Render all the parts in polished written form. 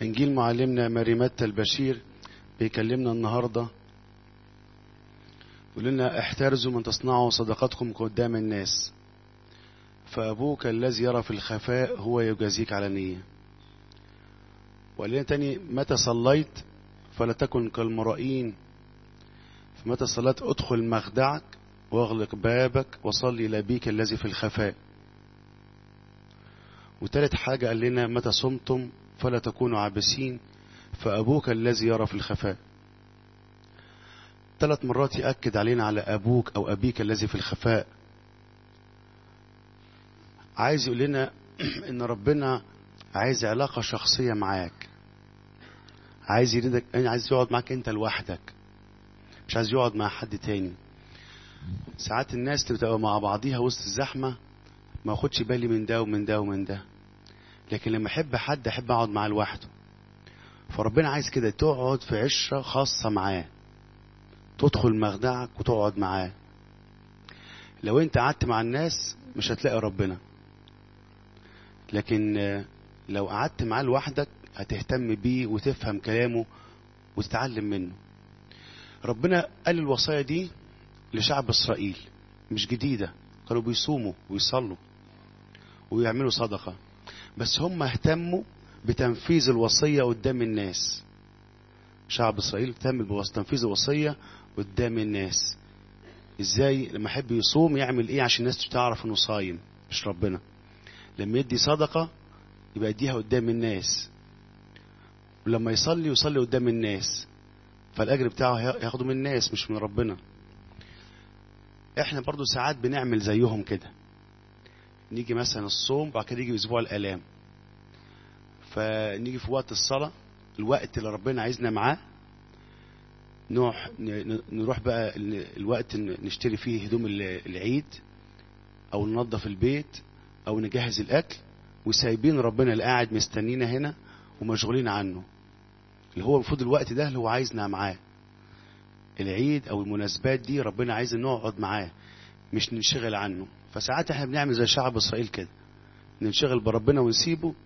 إنجيل معلمنا ماري متى البشير بيكلمنا النهاردة، يقول لنا احترزوا من تصنعوا صدقاتكم قدام الناس، فأبوك الذي يرى في الخفاء هو يجازيك علانية. وقال لنا تاني: متى صليت فلا تكن كالمرائين، فمتى صليت ادخل مخدعك واغلق بابك وصلي إلى أبيك الذي في الخفاء. وتالت حاجة قال لنا: متى صمتم فلا تكونوا عابسين، فأبوك الذي يرى في الخفاء. 3 مرات يأكد علينا على أبوك أو أبيك الذي في الخفاء. عايز يقول لنا إن ربنا عايز علاقة شخصية معاك، عايز يريدك، عايز يقعد معاك أنت لوحدك، مش عايز يقعد مع حد تاني. ساعات الناس تبقى مع بعضيها وسط الزحمة ما اخدش بالي من ده ومن ده ومن ده، لكن لما احب حد احب اقعد معاه لوحده. فربنا عايز كده، تقعد في عشرة خاصة معاه، تدخل مخدعك وتقعد معاه. لو انت قعدت مع الناس مش هتلاقي ربنا، لكن لو قعدت معاه لوحدك هتهتم بيه وتفهم كلامه وتتعلم منه. ربنا قال الوصايا دي لشعب إسرائيل، مش جديدة، كانوا بيصوموا ويصلوا ويعملوا صدقة، بس هم اهتموا بتنفيذ الوصية قدام الناس. شعب إسرائيل اهتم بتنفيذ الوصية قدام الناس. ازاي؟ لما يحب يصوم يعمل ايه عشان الناس تعرف انه صايم، مش ربنا. لما يدي صدقة يبقى يديها قدام الناس، ولما يصلي قدام الناس، فالأجر بتاعه ياخده من الناس مش من ربنا. احنا برضو ساعات بنعمل زيهم كده، نيجي مثلا الصوم بعد كده يجي اسبوع الآلام، فنيجي في وقت الصلاة، الوقت اللي ربنا عايزنا معاه، نروح بقى الوقت نشتري فيه هدوم العيد او ننظف البيت او نجهز الاكل، وسايبين ربنا اللي قاعد مستنينا هنا ومشغولين عنه، اللي هو المفروض الوقت ده اللي هو عايزنا معاه. العيد او المناسبات دي ربنا عايز نقعد معاه مش ننشغل عنه. فساعات احنا بنعمل زي شعب اسرائيل كده، ننشغل بربنا ونسيبه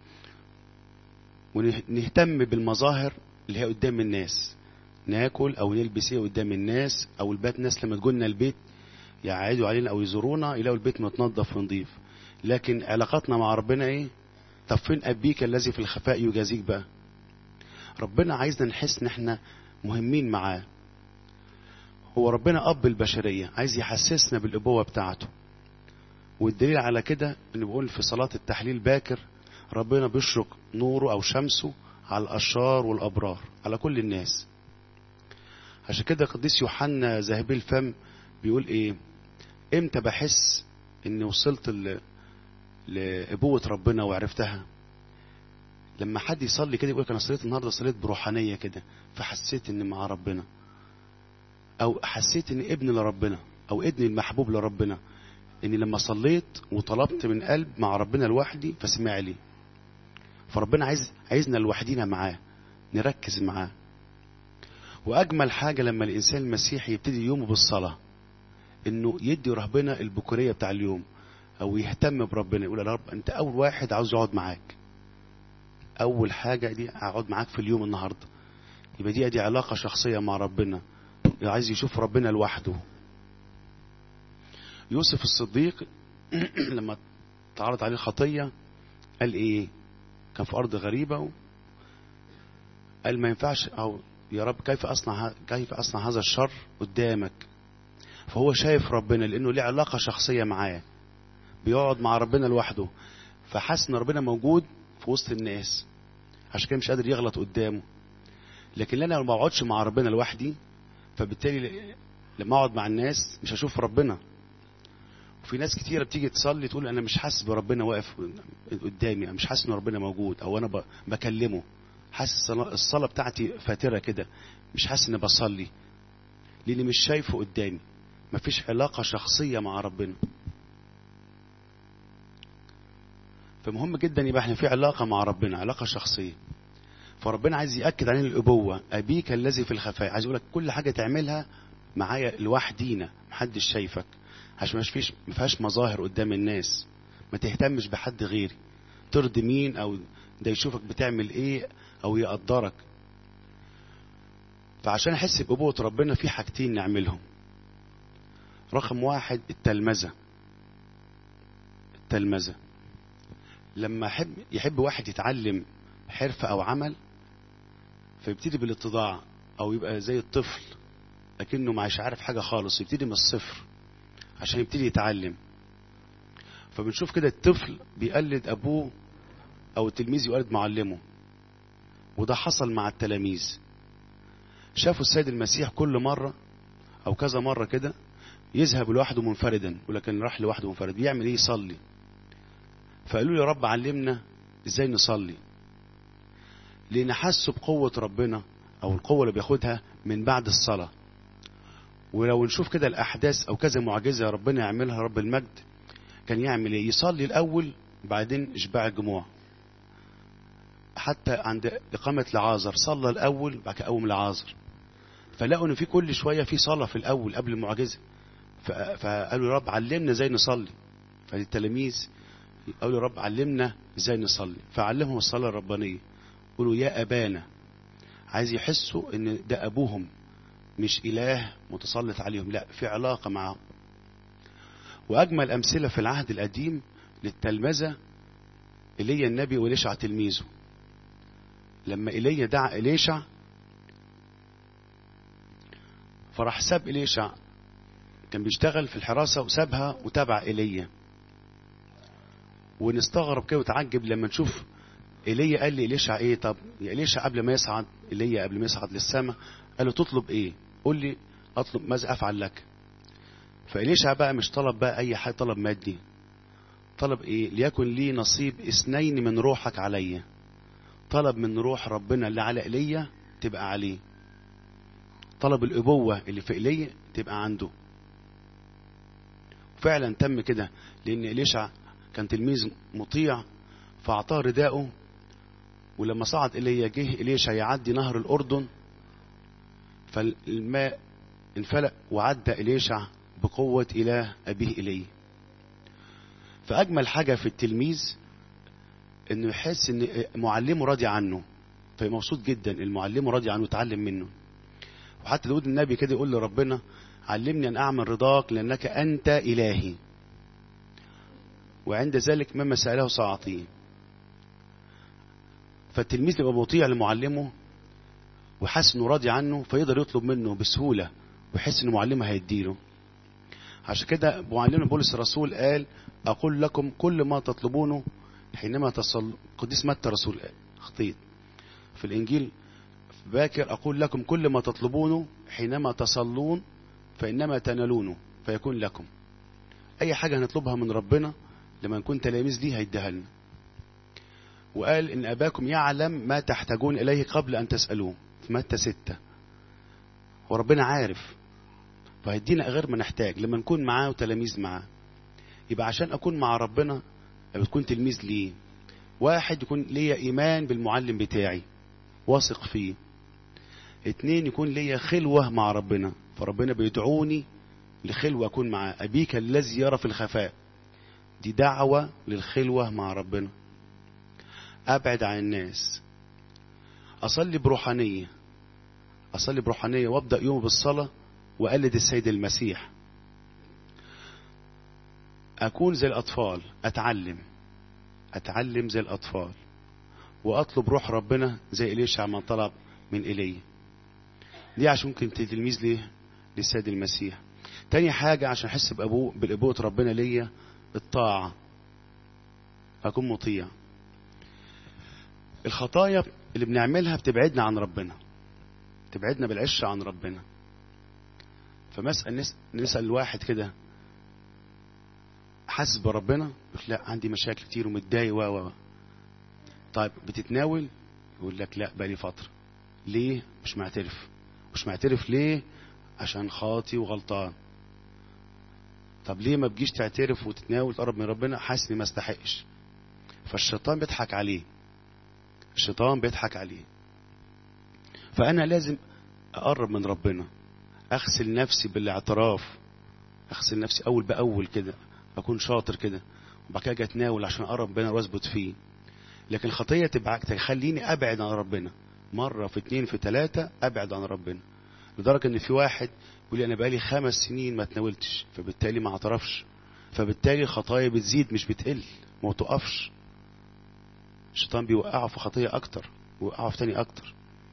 ونهتم بالمظاهر اللي هي قدام الناس، ناكل او نلبس ايه قدام الناس، او البيت ناس لما تجولنا البيت يعيدوا علينا او يزورونا يلاقوا البيت متنظف ونظيف. لكن علاقتنا مع ربنا ايه؟ طب فين ابيك الذي في الخفاء يجازيك بقى؟ ربنا عايزنا نحس ان احنا مهمين معاه. هو ربنا اب البشرية، عايز يحسسنا بالابوة بتاعته. والدليل على كده ان بيقول في صلاة التحليل باكر ربنا بيشرق نوره او شمسه على الاشرار والابرار، على كل الناس. عشان كده قديس يوحنا ذهبي الفم بيقول ايه: امتى بحس اني وصلت لابوة ربنا وعرفتها؟ لما حد يصلي كده يقول انا صليت النهارده، صليت بروحانية كده، فحسيت اني مع ربنا، او حسيت اني ابن لربنا او ابن المحبوب لربنا، اني لما صليت وطلبت من قلب مع ربنا لوحدي فسمع لي. فربنا عايزنا لوحدينا معاه، نركز معاه. واجمل حاجة لما الانسان المسيحي يبتدي يومه بالصلاة، انه يدي ربنا البكورية بتاع اليوم، او يهتم بربنا، يقول يا رب انت اول واحد عاوز يقعد معاك، اول حاجة دي اقعد معاك في اليوم النهاردة. يبقى دي علاقة شخصية مع ربنا، عايز يشوف ربنا لوحده. يوسف الصديق لما تعرض عليه الخطية قال ايه؟ كان في ارض غريبة، قال ما ينفعش، او يا رب كيف اصنع هذا الشر قدامك. فهو شايف ربنا لانه ليه علاقة شخصية معاه، بيقعد مع ربنا لوحده، فحس ان ربنا موجود في وسط الناس، عشان كده مش قادر يغلط قدامه. لكن انا لو ما اقعدش مع ربنا لوحدي، فبالتالي لما اقعد مع الناس مش هشوف ربنا. وفي ناس كتيرة بتيجي تصلي تقول انا مش حاسس بربنا واقف قدامي، انا مش حاسس ان ربنا موجود، او انا بكلمه، حاسس الصلاة بتاعتي فاترة كده، مش حاسس اني بصلي لاني مش شايفه قدامي. مفيش علاقة شخصية مع ربنا. فمهم جدا يبقى احنا في علاقة مع ربنا، علاقة شخصية. فربنا عايز يأكد علينا الأبوة، أبيك الذي في الخفاء. عايز يقولك كل حاجة تعملها معايا لوحدينا، محدش شايفك، عشان ما فيهاش مظاهر قدام الناس. ما تهتمش بحد غيري، ترضي مين او ده يشوفك بتعمل ايه او يقدرك. فعشان احس بأبوة ربنا في حاجتين نعملهم. رقم 1 التلمذة. لما يحب واحد يتعلم حرفة او عمل، فيبتدي بالاتضاع، او يبقى زي الطفل لكنه مش عارف حاجة خالص، يبتدي من الصفر عشان يبتدي يتعلم. فبنشوف كده الطفل بيقلد ابوه او التلميذ يقلد معلمه، وده حصل مع التلاميذ. شافوا السيد المسيح كل مرة او كذا مرة كده يذهب لوحده منفردا، ولكن راح لوحده منفرد بيعمل ايه؟ يصلي. فقالوا له يا رب علمنا ازاي نصلي، لان حسوا بقوة ربنا او القوة اللي بياخدها من بعد الصلاة. ولو نشوف كده الاحداث او كذا معجزة ربنا يعملها رب المجد، كان يعمل ايه؟ يصلي الاول بعدين اشباع الجموع. حتى عند اقامة لعازر صلى الاول بعد كده قوم لعازر، فلقوا ان في كل شوية في صلاة في الاول قبل المعجزة. فقالوا يا رب علمنا ازاي نصلي. فالتلاميذ قالوا يا رب علمنا ازاي نصلي، فعلمهم الصلاة الربانية. قولوا يا ابانا، عايز يحسوا ان ده ابوهم، مش اله متسلط عليهم، لا، في علاقة معهم. واجمل امثلة في العهد القديم للتلمذة ايليا النبي وإليشع تلميذه. لما ايليا دعا إليشع فراح ساب إليشع، كان بيشتغل في الحراسة وسابها وتابع ايليا. ونستغرب كده وتعجب لما نشوف ايليا قال لي إليشع ايه؟ طب يا إليشع قبل ما يصعد ايليا قبل ما يصعد للسماء قال له تطلب ايه؟ قول لي اطلب ماذا افعل لك. فإليشع بقى مش طلب بقى اي حاجه، طلب مادي. طلب ايه؟ ليكن لي نصيب 2 من روحك عليا. طلب من روح ربنا اللي على ايليا تبقى عليه. طلب الابوه اللي في ايليا تبقى عنده. وفعلا تم كده، لان إليشع كان تلميذ مطيع، فاعطاه رداءه. ولما صعد ايليا جه إليشع يعدي نهر الأردن، فالماء انفلق وعدى إليشع بقوة إله أبيه إليه. فأجمل حاجة في التلميذ إنه يحس إن معلمه راضي عنه، فمبسوط جدا المعلم راضي عنه يتعلم منه. وحتى داود النبي كده يقول لربنا علمني أن أعمل رضاك لأنك أنت إلهي، وعند ذلك مما سأله سأعطيه. فالتلميذ يبقى مطيع لمعلمه وحاسس انه راضي عنه، فيقدر يطلب منه بسهولة ويحس ان معلمه هيديله. عشان كده معلمنا بولس الرسول قال اقول لكم كل ما تطلبونه حينما تصل. قديس متى رسول خطيط في الانجيل باكر اقول لكم كل ما تطلبونه حينما تصلون فانما تنالونه فيكون لكم. اي حاجة هنطلبها من ربنا لما نكون تلاميذ ليه هيديها لنا. وقال ان اباكم يعلم ما تحتاجون اليه قبل ان تسألوه في متى 6. وربنا عارف فهيدينا غير ما نحتاج لما نكون معاه وتلاميذ معاه. يبقى عشان اكون مع ربنا بتكون تلميذ ليه. 1 يكون ليا ايمان بالمعلم بتاعي واثق فيه. 2 يكون ليا خلوة مع ربنا، فربنا بيدعوني لخلوة اكون معاه. ابيك الذي يرى في الخفاء، دي دعوة للخلوة مع ربنا. ابعد عن الناس، اصلي بروحانية وابدأ يوم بالصلاة وأقلد السيد المسيح. أكون زي الأطفال، أتعلم زي الأطفال، وأطلب روح ربنا زي إليشع ما طلب من إيليا. دي عشان ممكن تلميذ ليه للسيد المسيح. تاني حاجة عشان أحس بالأبوة ربنا ليا الطاعة، أكون مطيع. الخطايا اللي بنعملها بتبعدنا عن ربنا، تبعدنا بالعشة عن ربنا. فمسأل نسأل الواحد كده حاسس بربنا، يقول لا عندي مشاكل كتير ومتضايق طيب بتتناول؟ يقول لك لا بقالي فترة. ليه؟ مش معترف. ليه؟ عشان خاطي وغلطان. طب ليه ما بجيش تعترف وتتناول تقرب من ربنا؟ حاسس اني ما استحقش. فالشيطان بيضحك عليه. فأنا لازم أقرب من ربنا، أغسل نفسي بالاعتراف، أغسل نفسي أول بأول كده، أكون شاطر كده، وبعد كده أتناول عشان أقرب ربنا وأثبت فيه. لكن الخطية تخليني ابعد عن ربنا، مرة في 2 في 3 ابعد عن ربنا، لدرجة ان في واحد يقول لي انا بقالي 5 سنين ما تناولتش، فبالتالي ما اعترفش، فبالتالي الخطايا بتزيد مش بتقل، ما توقفش. الشيطان بيوقعه في خطية اكتر، ويوقعه في تاني اكتر.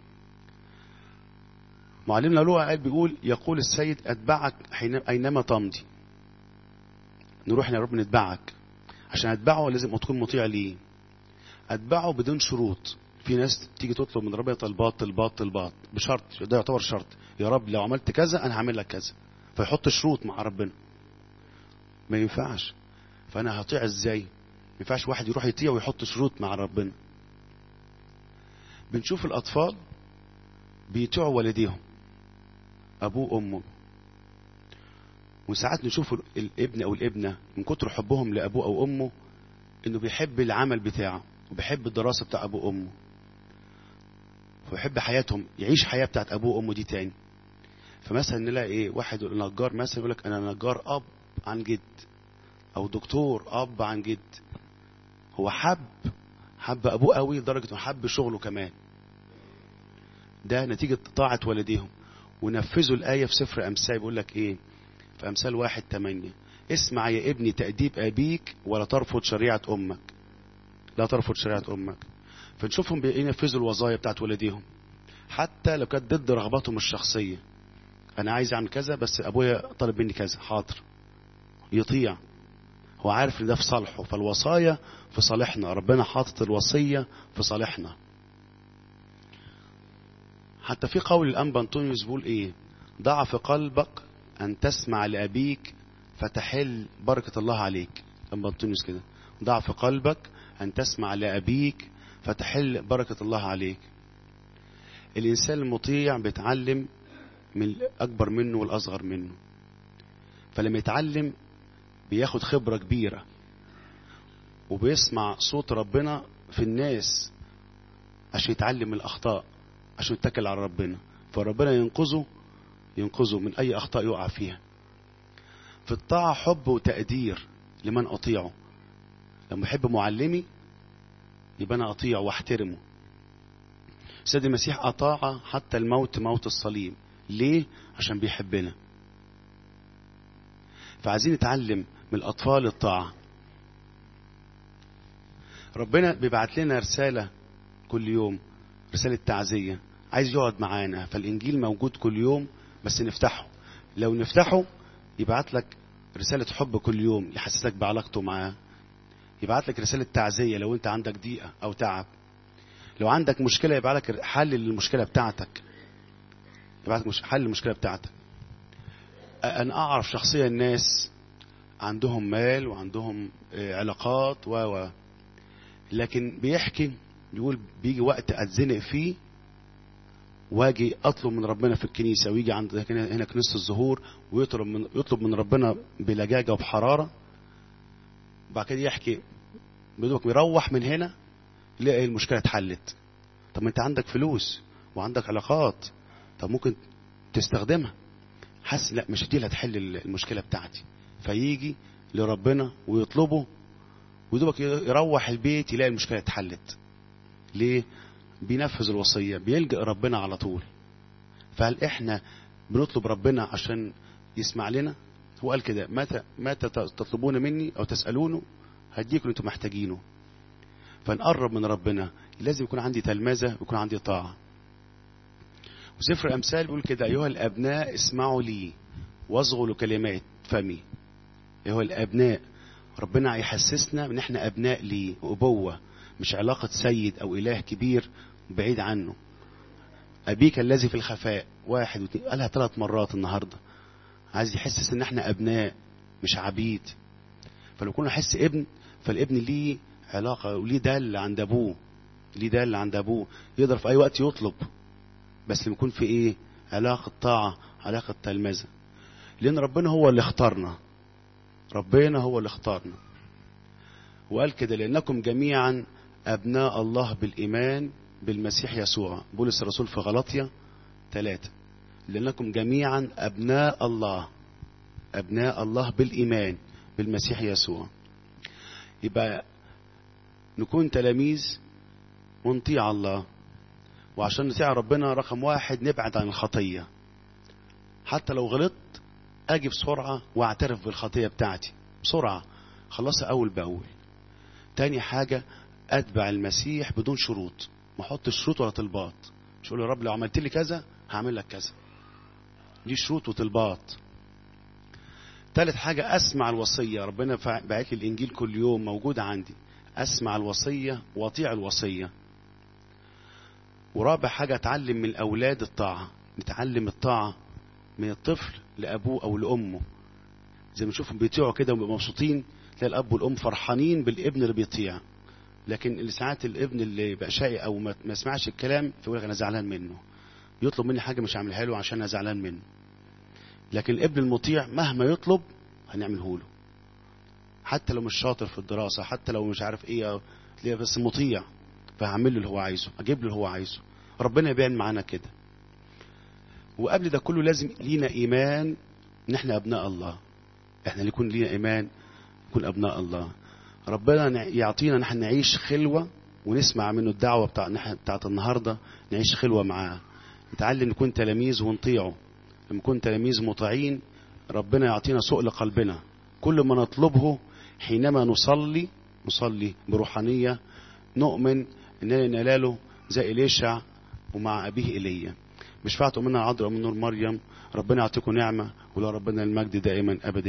معلمنا لوقا قال بيقول يقول السيد اتبعك اينما تمضي. نروح يا رب نتبعك، عشان اتبعه لازم تكون مطيع ليه. اتبعه بدون شروط. في ناس تيجي تطلب من ربنا طلبات بشرط، ده يعتبر شرط، يا رب لو عملت كذا انا هعمل لك كذا، فيحط شروط مع ربنا. ما ينفعش. فانا هطيع ازاي؟ ما ينفعش واحد يروح يطيع ويحط شروط مع ربنا. بنشوف الاطفال بيطيعوا والديهم، ابوه وامه، وساعات نشوف الابن او الابنه من كتر حبهم لابوه او امه انه بيحب العمل بتاعه وبيحب الدراسه بتاع ابوه وامه، ويحب حياتهم، يعيش حياه بتاعت ابوه وامه دي تاني. فمثلا نلاقي ايه، واحد نجار مثلا يقول لك انا نجار اب عن جد، او دكتور اب عن جد. هو حب ابوه قوي لدرجه انه حب شغله كمان. ده نتيجه طاعه والديهم. ونفذوا الايه في سفر امثال، بيقول لك ايه في امثال 1:8 اسمع يا ابني تأديب ابيك ولا ترفض شريعه امك. لا ترفض شريعه امك. فنشوفهم بينفذوا الوظائف بتاعت والديهم حتى لو كانت ضد رغباتهم الشخصيه. انا عايز اعمل كذا بس ابويا طالب مني كذا، حاضر، يطيع. هو عارف ان ده في صالحه. فالوصايا في صالحنا، ربنا حاطط الوصيه في صالحنا. حتى في قول الانبا انطونيوس بيقول ايه، ضع في قلبك ان تسمع لابيك فتحل بركه الله عليك. انبا انطونيوس كده، ضع في قلبك ان تسمع لابيك فتحل بركه الله عليك. الانسان المطيع بيتعلم من الاكبر منه والاصغر منه، فلما يتعلم بياخد خبره كبيره، وبيسمع صوت ربنا في الناس عشان يتعلم الاخطاء، عشان يتكل على ربنا، فربنا ينقذه من اي اخطاء يقع فيها. في الطاعه حب وتقدير لمن اطيعه. لما احب معلمي يبقى انا اطيعه واحترمه. سيد المسيح اطاع حتى الموت، موت الصليب. ليه؟ عشان بيحبنا. فعايزين نتعلم من الاطفال الطاعه. ربنا بيبعت لنا رساله كل يوم، رساله تعزيه، عايز يقعد معانا. فالانجيل موجود كل يوم، بس نفتحه. لو نفتحه يبعت لك رساله حب كل يوم يحسسك بعلاقته معاه. يبعت لك رساله تعزيه لو انت عندك ضيقه او تعب. لو عندك مشكله يبعت لك حل للمشكله بتاعتك، يبعت لك حل المشكله بتاعتك. انا اعرف شخصيا ناس عندهم مال وعندهم علاقات لكن بيحكي، يقول بيجي وقت اتزنق فيه واجي اطلب من ربنا في الكنيسه، ويجي عند هنا كنيسه الزهور ويطلب من ربنا بلجاجه وبحراره. وبعد كده يحكي بدوك يروح من هنا يلاقي المشكله اتحلت. طب ما انت عندك فلوس وعندك علاقات، طب ممكن تستخدمها. حس لا، مش دي اللي هتحل المشكله بتاعتي. فيجي لربنا ويطلبه، ودوبك يروح البيت يلاقي المشكله اتحلت. ليه؟ بينفذ الوصيه، بيلجأ ربنا على طول. فهل احنا بنطلب ربنا عشان يسمع لنا؟ هو قال كده متى تطلبون مني او تسالونه هديكم اللي انتم محتاجينه. فنقرب من ربنا لازم يكون عندي تلمذه ويكون عندي طاعه. وسفر امثال بيقول كده ايها الابناء اسمعوا لي واصغوا لكلمات فمي. ايها الابناء، ربنا هيحسسنا ان احنا ابناء ليه، وابوه، مش علاقه سيد او اله كبير بعيد عنه. ابيك الذي في الخفاء، 1 و2 قالها 3 مرات النهارده. عايز يحسس ان احنا ابناء مش عبيد. فلو كنا نحس ابن، فالابن ليه علاقه وليه دل عند ابوه، ليه دل عند ابوه، يقدر في اي وقت يطلب، بس لما يكون في ايه؟ علاقه طاعه، علاقه تلمذه. لان ربنا هو اللي اختارنا، ربنا هو اللي اختارنا. وقال كده لانكم جميعا ابناء الله بالايمان بالمسيح يسوع. بولس الرسول في غلاطيا 3 لانكم جميعا ابناء الله، ابناء الله بالايمان بالمسيح يسوع. يبقى نكون تلاميذ ونطيع الله. وعشان نطيع ربنا رقم 1 نبعد عن الخطية. حتى لو غلطت اجي بسرعة واعترف بالخطية بتاعتي بسرعة، خلصها اول باول. تاني حاجة اتبع المسيح بدون شروط، ما احطش شروط ولا طلبات. مش اقول يا رب لو عملت لي كذا هعمل لك كذا، دي شروط وطلبات. تالت حاجة اسمع الوصية. ربنا بعت لي الانجيل كل يوم موجود عندي، اسمع الوصية واطيع الوصية. ورابع حاجة اتعلم من الاولاد الطاعة، نتعلم الطاعة من الطفل لابوه او لامه. زي ما نشوفهم بيطيعوا كده وبيبقوا مبسوطين، تلاقي الاب والام فرحانين بالابن اللي بيطيع. لكن اللي ساعات الابن اللي يبقى شقي او ما يسمعش الكلام فيقول لك انا زعلان منه، يطلب مني حاجه مش هعملها له عشان انا زعلان منه. لكن الابن المطيع مهما يطلب هنعمله له، حتى لو مش شاطر في الدراسه، حتى لو مش عارف ايه، تلاقيه بس مطيع، فهعمل له اللي هو عايزه، اجيب له اللي هو عايزه. ربنا يبين معانا كده. وقبل ده كله لازم لينا ايمان ان احنا ابناء الله. احنا اللي يكون لينا ايمان نكون ابناء الله. ربنا يعطينا نحن نعيش خلوة ونسمع منه الدعوة بتاعت النهاردة، نعيش خلوة معاه، نتعلم نكون تلاميذ ونطيعه. لما نكون تلاميذ مطيعين ربنا يعطينا سؤل قلبنا، كل ما نطلبه حينما نصلي بروحانية نؤمن اننا نناله زي إليشع ومع أبيه إيليا. بشفاعة أمنا العذراء من نور مريم ربنا يعطيكم نعمة، ولو ربنا المجد دائما أبدا.